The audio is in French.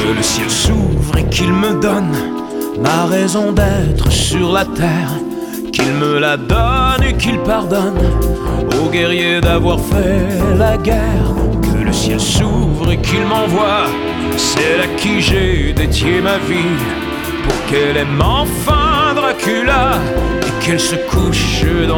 Que le ciel s'ouvre et qu'il me donne ma raison d'être sur la terre, qu'il me la donne et qu'il pardonne aux guerriers d'avoir fait la guerre. Que le ciel s'ouvre et qu'il m'envoie celle à qui j'ai dédié ma vie, pour qu'elle aime enfin Dracula et qu'elle se couche dans